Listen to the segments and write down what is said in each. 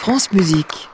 France Musique.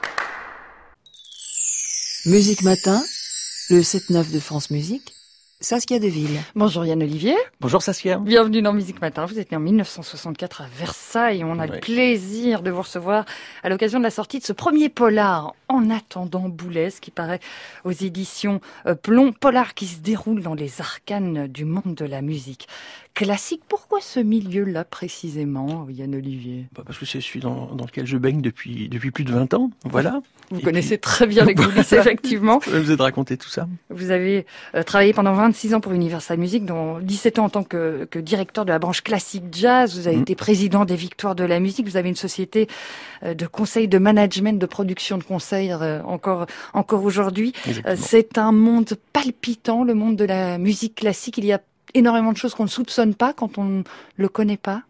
Musique Matin, le 7-9 de France Musique, Saskia Deville. Bonjour Yann Olivier. Bonjour Saskia. Bienvenue dans Musique Matin. Vous êtes né en 1964 à Versailles. On a le plaisir de vous recevoir à l'occasion de la sortie de ce premier polar, En attendant Boulez, qui paraît aux éditions Plomb. Polar qui se déroule dans les arcanes du monde de la musique classique. Pourquoi ce milieu-là précisément, Yann Olivier ? Parce que c'est celui dans lequel je baigne depuis plus de 20 ans. Voilà. Vous connaissez très bien les coulisses, effectivement. Je vais vous aider à raconter tout ça. Vous avez travaillé pendant 26 ans pour Universal Music, dont 17 ans en tant que directeur de la branche classique jazz. Vous avez été président des Victoires de la musique. Vous avez une société de conseil, de management, de production de conseils encore aujourd'hui. C'est un monde palpitant, le monde de la musique classique. Il y a énormément de choses qu'on ne soupçonne pas quand on ne le connaît pas.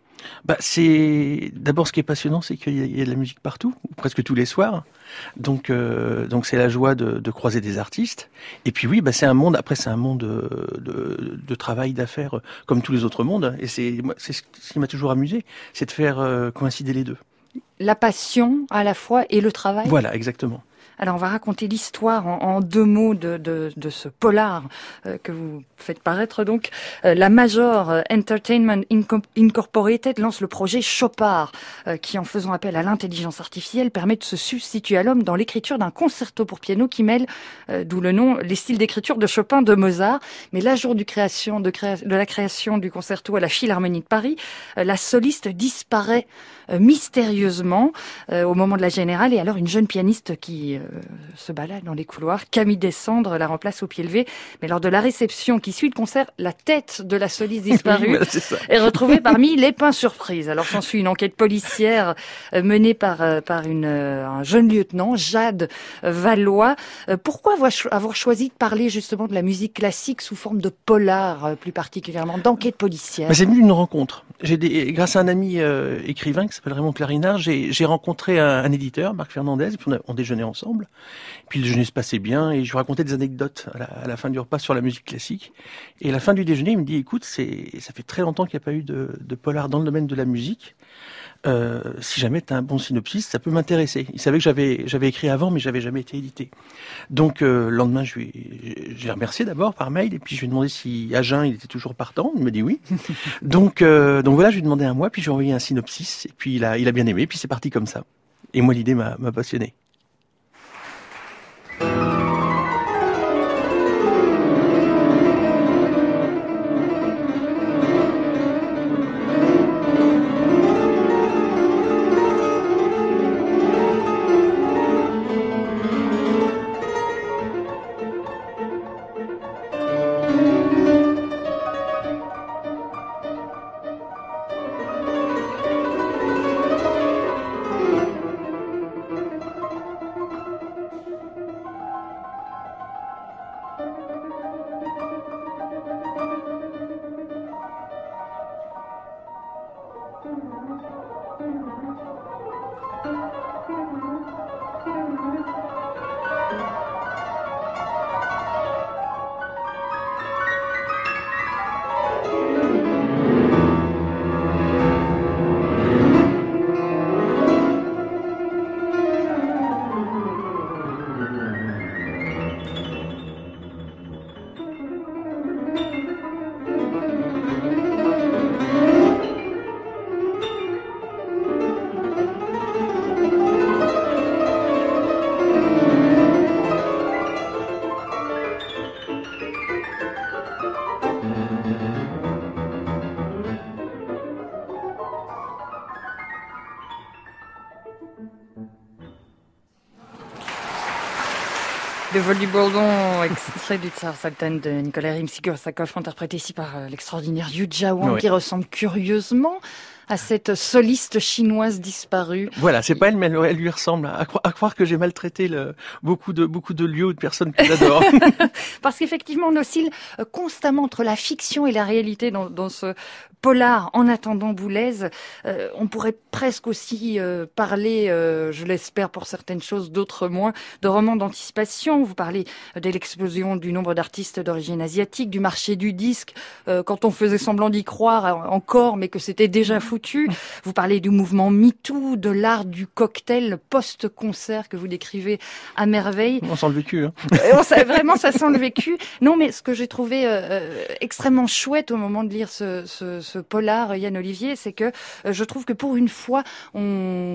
C'est d'abord ce qui est passionnant, c'est qu'il y a de la musique partout, ou presque tous les soirs. Donc c'est la joie de croiser des artistes. Et puis oui, c'est un monde. Après, c'est un monde de travail, d'affaires, comme tous les autres mondes. Et c'est ce qui m'a toujours amusé, c'est de faire coïncider les deux. La passion à la fois et le travail. Voilà, exactement. Alors, on va raconter l'histoire en deux mots de ce polar que vous faites paraître. Donc, la Major Entertainment Incorporated lance le projet Chopard, qui, en faisant appel à l'intelligence artificielle, permet de se substituer à l'homme dans l'écriture d'un concerto pour piano qui mêle, d'où le nom, les styles d'écriture de Chopin, de Mozart. Mais là, jour de la création du concerto à la Philharmonie de Paris, la soliste disparaît mystérieusement au moment de la générale. Et alors, une jeune pianiste qui se balade dans les couloirs, Camille Descendre, la remplace au pied levé. Mais lors de la réception qui suit le concert, la tête de la soliste disparue est retrouvée parmi les pains surprises. Alors s'ensuit une enquête policière menée par un jeune lieutenant, Jade Valois. Pourquoi avoir choisi de parler justement de la musique classique sous forme de polar, plus particulièrement, d'enquête policière ? C'est venu d'une rencontre. Grâce à un ami écrivain qui s'appelle Raymond Clarinard, j'ai rencontré un éditeur, Marc Fernandez, et puis on déjeunait ensemble. Puis le déjeuner se passait bien et je lui racontais des anecdotes à la fin du repas sur la musique classique. Et à la fin du déjeuner, il me dit, écoute, ça fait très longtemps qu'il n'y a pas eu de polar dans le domaine de la musique. Si jamais tu as un bon synopsis, ça peut m'intéresser. Il savait que j'avais écrit avant, mais j'avais jamais été édité. Donc le lendemain, j'ai remercié d'abord par mail, et puis je lui ai demandé si Agen il était toujours partant. Il m'a dit oui. donc voilà, je lui ai demandé un mois, puis j'ai envoyé un synopsis, et puis il a bien aimé, puis c'est parti comme ça. Et moi, l'idée m'a passionné. Le vol du bourdon, extrait du Tsar Sultan de Nikolai Rimsky-Korsakov, interprété ici par l'extraordinaire Yu Jiawang, qui ressemble curieusement à cette soliste chinoise disparue. Voilà, c'est pas elle, mais elle lui ressemble. À croire que j'ai maltraité beaucoup de lieux ou de personnes que j'adore. Parce qu'effectivement, on oscille constamment entre la fiction et la réalité dans ce polar En attendant Boulez. On pourrait presque aussi parler, je l'espère pour certaines choses, d'autres moins, de romans d'anticipation. Vous parlez de l'explosion du nombre d'artistes d'origine asiatique, du marché du disque, quand on faisait semblant d'y croire encore, mais que c'était déjà foutu. Vous parlez du mouvement MeToo, de l'art du cocktail post-concert que vous décrivez à merveille. On sent le vécu. Hein. Vraiment, ça sent le vécu. Non, mais ce que j'ai trouvé extrêmement chouette au moment de lire ce polar, Yann Olivier, c'est que je trouve que pour une fois, on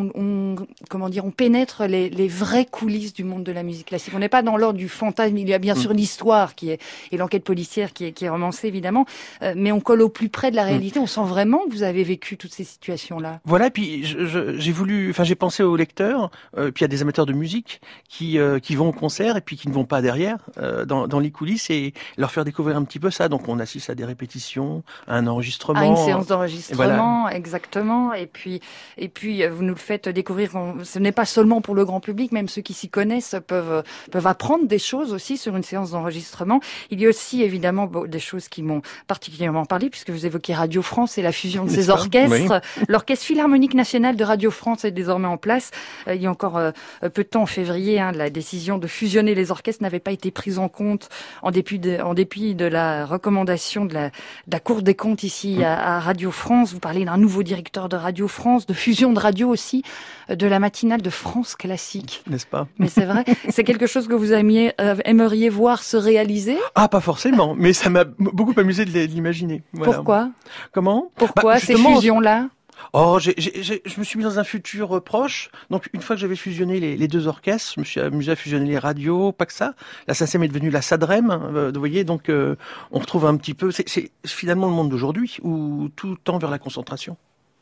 pénètre les vraies coulisses du monde de la musique classique. On n'est pas dans l'ordre du fantasme. Il y a bien sûr l'histoire et l'enquête policière qui est romancée, évidemment, mais on colle au plus près de la réalité. On sent vraiment que vous avez vécu toutes ces situations-là. Voilà, puis j'ai pensé aux lecteurs, puis à des amateurs de musique qui vont au concert et puis qui ne vont pas derrière, dans les coulisses, et leur faire découvrir un petit peu ça. Donc on assiste à des répétitions, à un enregistrement. À une séance d'enregistrement, voilà. Exactement. Et puis vous nous le faites découvrir. Ce n'est pas seulement pour le grand public, même ceux qui s'y connaissent peuvent apprendre des choses aussi sur une séance d'enregistrement. Il y a aussi évidemment des choses qui m'ont particulièrement parlé, puisque vous évoquez Radio France et la fusion de ces orchestres. Oui. L'Orchestre Philharmonique National de Radio France est désormais en place. Il y a encore peu de temps, en février, la décision de fusionner les orchestres n'avait pas été prise en compte en dépit de la recommandation de la Cour des comptes ici à Radio France. Vous parlez d'un nouveau directeur de Radio France, de fusion de radio aussi, de la matinale de France Classique. N'est-ce pas? Mais c'est vrai. C'est quelque chose que vous aimeriez voir se réaliser? Ah, pas forcément, mais ça m'a beaucoup amusé de l'imaginer. Voilà. Pourquoi? Comment? Pourquoi ces fusions-là? Oh, je me suis mis dans un futur proche. Donc, une fois que j'avais fusionné les deux orchestres, je me suis amusé à fusionner les radios, pas que ça. La SACEM est devenue la SADREM, vous voyez. Donc, on retrouve un petit peu... C'est finalement le monde d'aujourd'hui, où tout tend vers la concentration.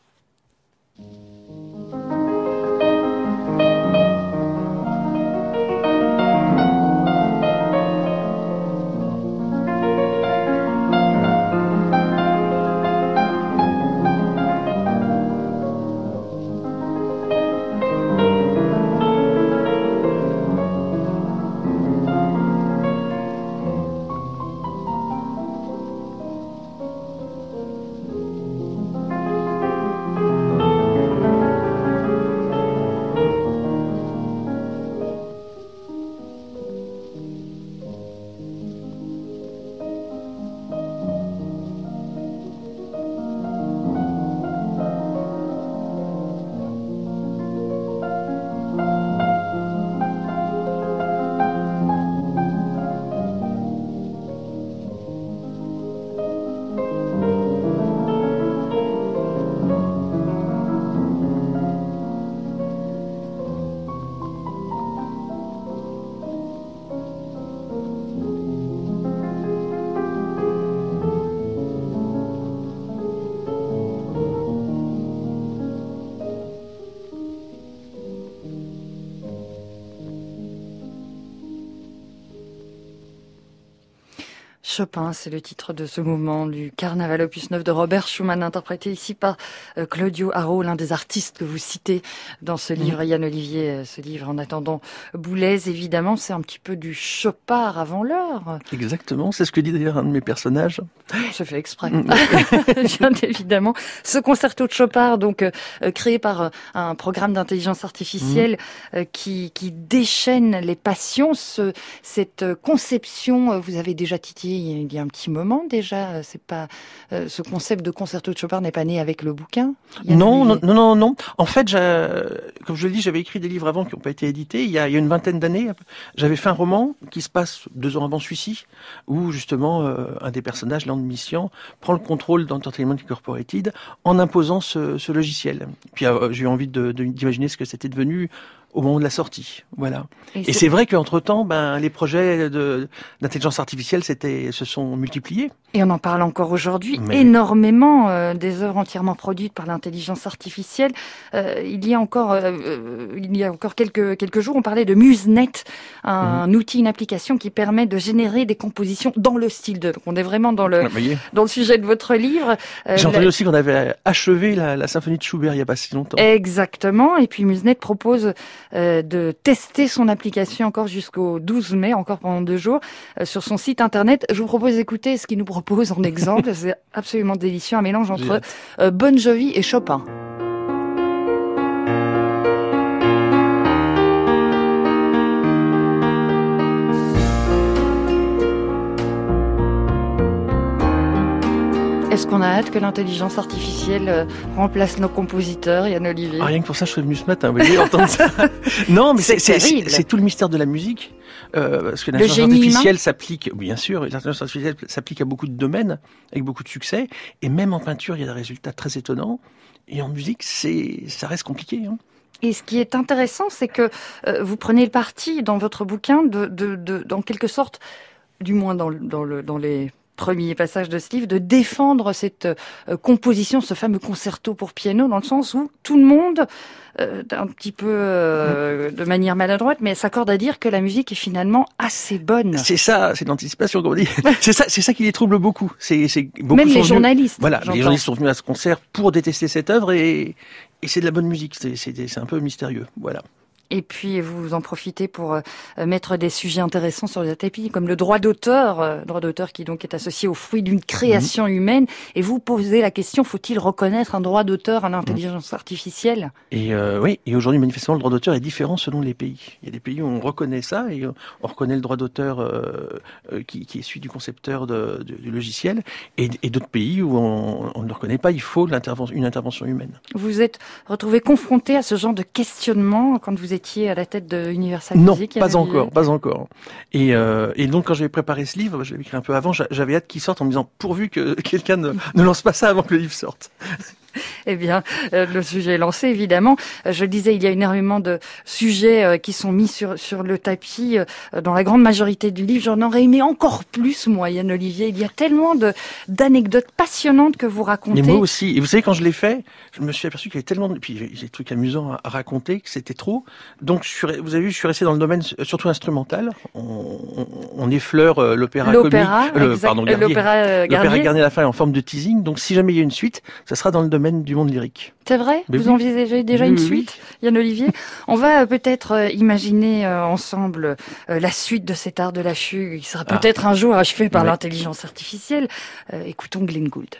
Chopin, c'est le titre de ce mouvement du Carnaval opus 9 de Robert Schumann, interprété ici par Claudio Haro, l'un des artistes que vous citez dans ce livre, Yann Olivier, ce livre En attendant Boulez. Évidemment, c'est un petit peu du Chopin avant l'heure. Exactement, c'est ce que dit d'ailleurs un de mes personnages. Je fais exprès, bien évidemment. Ce concerto de Chopin, donc créé par un programme d'intelligence artificielle qui déchaîne les passions. Cette conception, vous avez déjà titillé il y a un petit moment déjà. C'est pas ce concept de concerto de Chopin n'est pas né avec le bouquin. Non. En fait, comme je le dis, j'avais écrit des livres avant qui n'ont pas été édités. Il y a une vingtaine d'années, j'avais fait un roman qui se passe 2 ans avant celui-ci, où justement un des personnages, Land Mission, prend le contrôle d'Entertainment Incorporated en imposant ce logiciel. Puis j'ai eu envie d'imaginer ce que c'était devenu au moment de la sortie, voilà. Et c'est vrai qu'entre-temps, les projets d'intelligence artificielle se sont multipliés. Et on en parle encore aujourd'hui énormément, des œuvres entièrement produites par l'intelligence artificielle. Il y a encore quelques jours, on parlait de MuseNet, un outil, une application qui permet de générer des compositions dans le style de. Donc on est vraiment dans le sujet de votre livre. J'ai entendu aussi qu'on avait achevé la symphonie de Schubert il n'y a pas si longtemps. Exactement. Et puis MuseNet propose de tester son application encore jusqu'au 12 mai, encore pendant 2 jours, sur son site internet. Je vous propose d'écouter ce qu'il nous propose en exemple. C'est absolument délicieux, un mélange entre Bon Jovi et Chopin. Est-ce qu'on a hâte que l'intelligence artificielle remplace nos compositeurs, Yann Olivier? Rien que pour ça, je serais venu ce matin, vous voyez, entendre ça. Non, mais c'est tout le mystère de la musique. Parce que l'intelligence artificielle s'applique, bien sûr, l'intelligence artificielle s'applique à beaucoup de domaines, avec beaucoup de succès. Et même en peinture, il y a des résultats très étonnants. Et en musique, ça reste compliqué, hein. Et ce qui est intéressant, c'est que vous prenez le parti dans votre bouquin en quelque sorte, du moins dans les premiers passages de ce livre, de défendre cette composition, ce fameux concerto pour piano, dans le sens où tout le monde, un petit peu de manière maladroite, mais s'accorde à dire que la musique est finalement assez bonne. C'est ça, c'est de l'anticipation, comme on dit. c'est ça qui les trouble beaucoup. Beaucoup même les journalistes. Voilà, les journalistes sont venus à ce concert pour détester cette œuvre et c'est de la bonne musique. C'est un peu mystérieux, voilà. Et puis, vous en profitez pour mettre des sujets intéressants sur le tapis, comme le droit d'auteur qui donc est associé au fruit d'une création humaine. Et vous posez la question, faut-il reconnaître un droit d'auteur à l'intelligence artificielle? Et oui, et aujourd'hui, manifestement, le droit d'auteur est différent selon les pays. Il y a des pays où on reconnaît ça, et on reconnaît le droit d'auteur qui est celui du concepteur du logiciel, et d'autres pays où on ne le reconnaît pas, il faut une intervention humaine. Vous êtes retrouvé confronté à ce genre de questionnement quand vous étiez à la tête de Universal Non, Music? pas encore. Et donc, quand j'avais préparé ce livre, je l'avais écrit un peu avant, j'avais hâte qu'il sorte en me disant, pourvu que quelqu'un ne lance pas ça avant que le livre sorte. Eh bien, le sujet est lancé, évidemment. Je le disais, il y a énormément de sujets qui sont mis sur le tapis dans la grande majorité du livre. J'en aurais aimé encore plus, moi, Yann Olivier. Il y a tellement d'anecdotes passionnantes que vous racontez. Mais moi aussi. Et vous savez, quand je l'ai fait, je me suis aperçu qu'il y avait tellement puis j'ai des trucs amusants à raconter, que c'était trop. Donc, vous avez vu, je suis resté dans le domaine surtout instrumental. On effleure l'opéra comique. L'opéra Garnier à la fin en forme de teasing. Donc, si jamais il y a une suite, ça sera dans le domaine du monde lyrique. C'est vrai? Vous envisagez déjà une suite, Yann Olivier? On va peut-être imaginer ensemble la suite de cet art de la fugue qui sera peut-être un jour achevé par l'intelligence artificielle. Écoutons Glenn Gould.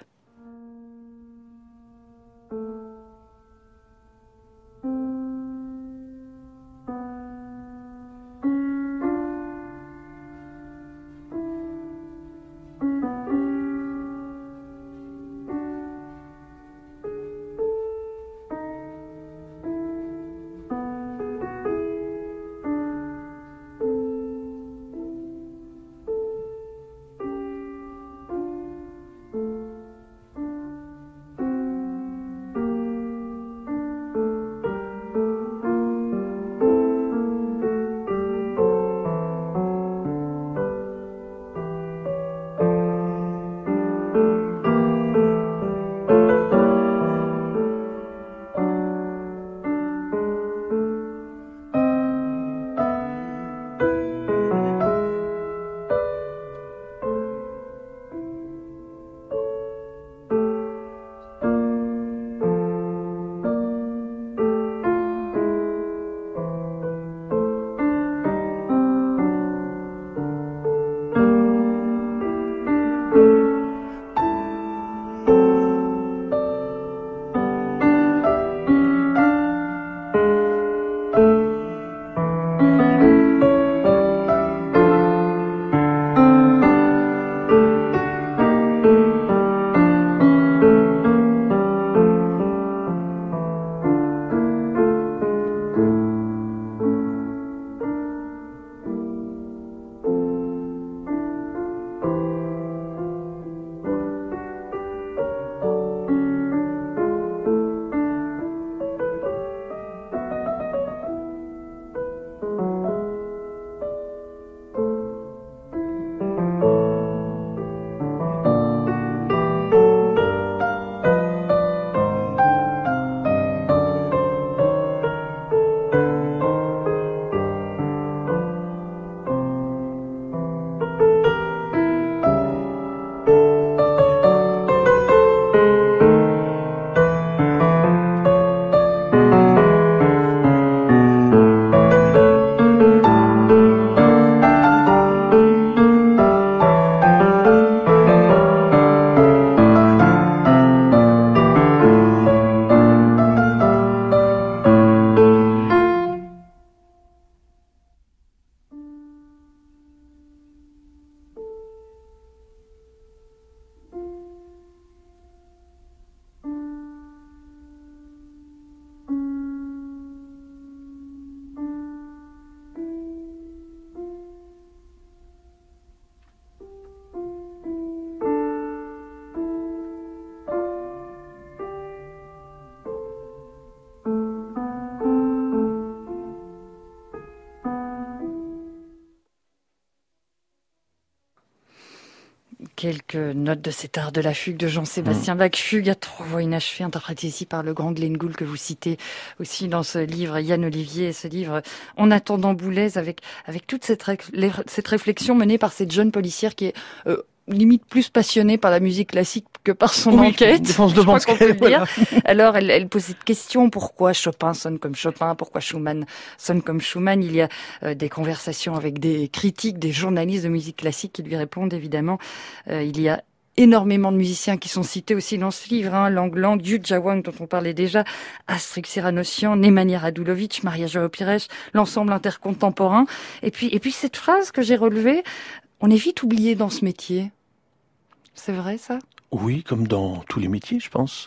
quelques notes de cet art de la fugue de Jean-Sébastien Bach, fugue à 3 voix inachevées, interprétée ici par le grand Glenn Gould que vous citez aussi dans ce livre, Yann Olivier, et ce livre En attendant Boulez, avec toute cette réflexion menée par cette jeune policière qui est limite plus passionnée par la musique classique que par son enquête. Je crois qu'on peut le dire. Alors, elle pose cette question, pourquoi Chopin sonne comme Chopin, pourquoi Schumann sonne comme Schumann. Il y a des conversations avec des critiques, des journalistes de musique classique qui lui répondent, évidemment. Il y a énormément de musiciens qui sont cités aussi dans ce livre, Lang Lang, Yu Jawang, dont on parlait déjà, Astrix Seranossian, Nemanja Radulovic, Maria Joao Pires, l'ensemble intercontemporain. Et puis cette phrase que j'ai relevée, on est vite oublié dans ce métier. C'est vrai, ça ? Oui, comme dans tous les métiers, je pense.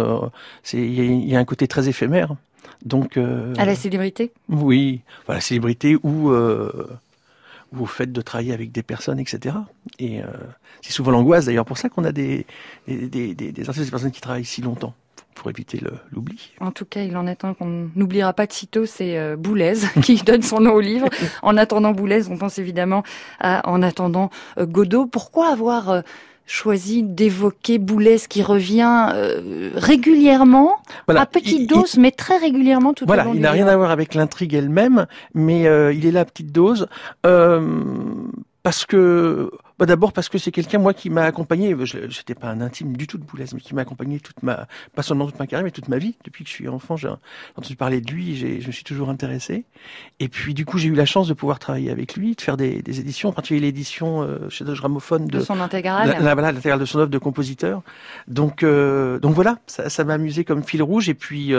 Il y a un côté très éphémère. Donc, à la célébrité ? Oui, à la célébrité ou au fait de travailler avec des personnes, etc. Et c'est souvent l'angoisse, d'ailleurs, pour ça qu'on a des artistes, des personnes qui travaillent si longtemps, pour éviter l'oubli. En tout cas, il en est un qu'on n'oubliera pas de sitôt, c'est Boulez, qui donne son nom au livre. En attendant Boulez, on pense évidemment à En attendant Godot. Pourquoi avoir choisi d'évoquer Boulez qui revient régulièrement, à petite dose, mais très régulièrement tout au long du livre. Il n'a rien à voir avec l'intrigue elle-même, mais il est là à petite dose. Parce que, d'abord parce que c'est quelqu'un, moi, qui m'a accompagné, j'étais pas un intime du tout de Boulez, mais qui m'a accompagné pas seulement toute ma carrière, mais toute ma vie. Depuis que je suis enfant, j'ai entendu parler de lui, je me suis toujours intéressé. Et puis, du coup, j'ai eu la chance de pouvoir travailler avec lui, de faire des éditions, en particulier l'édition chez Deutsche Grammophon de son intégrale. L'intégrale de son œuvre de compositeur. Donc voilà, ça m'a amusé comme fil rouge, et puis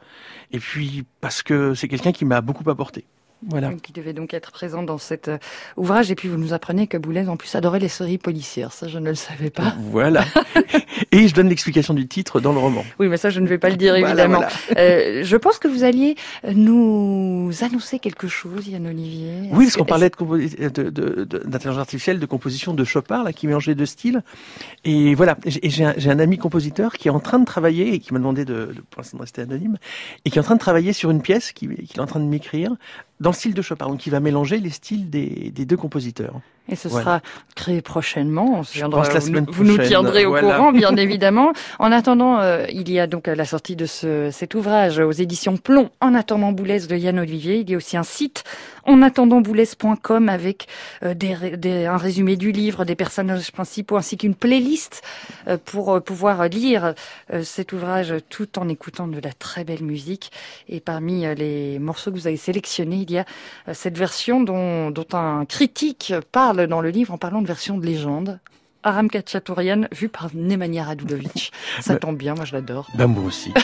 parce que c'est quelqu'un qui m'a beaucoup apporté. Voilà. Qui devait donc être présent dans cet ouvrage. Et puis vous nous apprenez que Boulez en plus adorait les séries policières. Ça, je ne le savais pas. Voilà. Et je donne l'explication du titre dans le roman. Oui, mais ça, je ne vais pas le dire, évidemment. Voilà. Je pense que vous alliez nous annoncer quelque chose, Yann Olivier. Oui, parce qu'on parlait d'intelligence artificielle, de composition de Chopin, là, qui mélangeait deux styles. Et voilà. Et j'ai un ami compositeur qui est en train de travailler, et qui m'a demandé pour l'instant de rester anonyme, et qui est en train de travailler sur une pièce qu'il est en train de m'écrire, dans le style de Chopin, donc il va mélanger les styles des deux compositeurs. Et ce sera créé prochainement. Vous nous tiendrez au courant, bien évidemment. En attendant, il y a donc la sortie de cet ouvrage aux éditions Plomb, En attendant Boulez de Yann Olivier. Il y a aussi un site, enattendantboulez.com, avec un résumé du livre, des personnages principaux, ainsi qu'une playlist pour pouvoir lire cet ouvrage tout en écoutant de la très belle musique. Et parmi les morceaux que vous avez sélectionnés, il y a cette version dont un critique parle dans le livre en parlant de version de légende. Aram Khachaturian, vu par Nemanja Radulovic. Ça tombe bien, moi je l'adore. Moi aussi.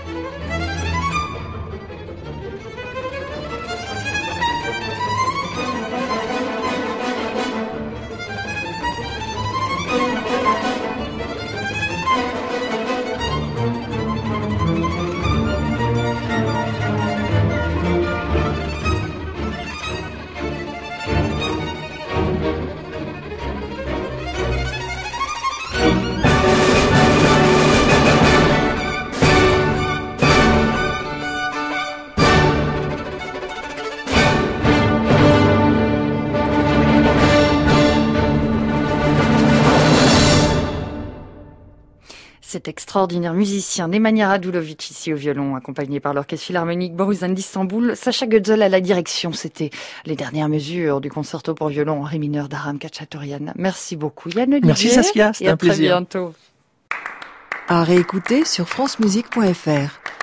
Cet extraordinaire musicien Nemanja Radulovic ici au violon, accompagné par l'Orchestre Philharmonique Borusan d'Istanbul, Sacha Götzel à la direction. C'était les dernières mesures du concerto pour violon en ré mineur d'Aram Khachaturian. Merci beaucoup Yann Olivier. Merci Saskia, c'était un plaisir. À très bientôt. À réécouter sur francemusique.fr.